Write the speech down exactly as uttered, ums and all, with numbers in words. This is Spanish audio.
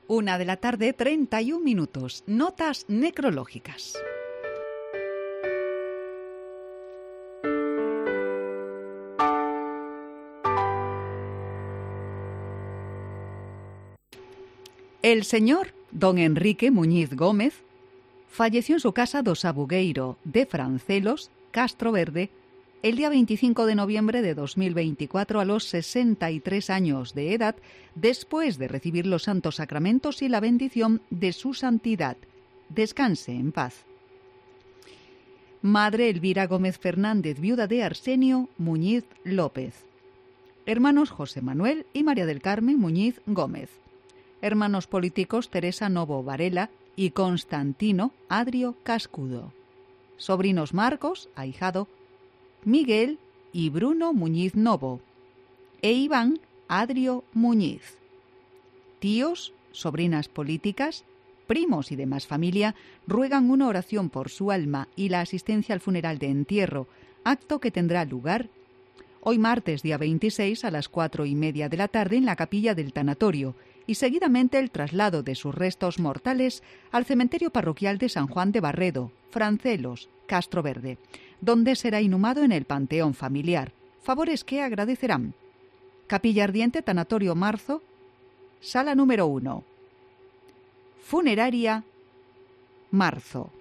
Una de la tarde, treinta y un minutos. Notas necrológicas. El señor don Enrique Muñiz Gómez falleció en su casa do Sabugueiro de Francelos, Castro Verde, el día veinticinco de noviembre de dos mil veinticuatro a los sesenta y tres años de edad, después de recibir los santos sacramentos y la bendición de su santidad. Descanse en paz. Madre Elvira Gómez Fernández, viuda de Arsenio Muñiz López. Hermanos José Manuel y María del Carmen Muñiz Gómez. Hermanos políticos Teresa Novo Varela y Constantino Adrio Cascudo. Sobrinos Marcos, ahijado, Miguel y Bruno Muñiz Novo e Iván Adrio Muñiz. Tíos, sobrinas políticas, primos y demás familia ruegan una oración por su alma y la asistencia al funeral de entierro, acto que tendrá lugar hoy martes día veintiséis a las cuatro y media de la tarde en la capilla del tanatorio y seguidamente el traslado de sus restos mortales al cementerio parroquial de San Juan de Barredo, Francelos, Castro Verde, donde será inhumado en el panteón familiar. Favores que agradecerán. Capilla Ardiente, Tanatorio Marzo, sala número uno. Funeraria Marzo.